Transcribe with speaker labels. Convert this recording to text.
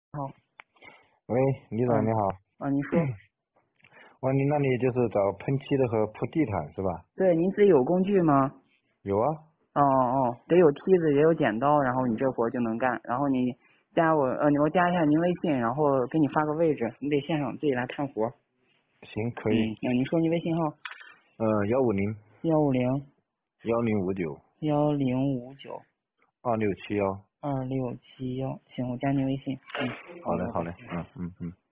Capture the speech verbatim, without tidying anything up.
Speaker 1: 好。
Speaker 2: 喂，李总
Speaker 1: 嗯。
Speaker 2: 你好。
Speaker 1: 啊，你说。
Speaker 2: 我你那里就是找喷漆的和铺地毯是吧？
Speaker 1: 对，您自己有工具吗？
Speaker 2: 有啊。
Speaker 1: 哦哦，得有梯子，也有剪刀，然后你这活就能干。然后你加我，呃，我加一下您微信，然后给你发个位置，你得现场自己来看活。
Speaker 2: 行，可以。
Speaker 1: 嗯，那您说您微信号？
Speaker 2: 呃，幺五零
Speaker 1: 幺五零
Speaker 2: 幺零五九
Speaker 1: 幺零五九
Speaker 2: 二六七幺。
Speaker 1: 二六七幺。行，我加您微信。嗯，好的，
Speaker 2: 好嘞，
Speaker 1: 好的。
Speaker 2: 好嘞，嗯嗯嗯。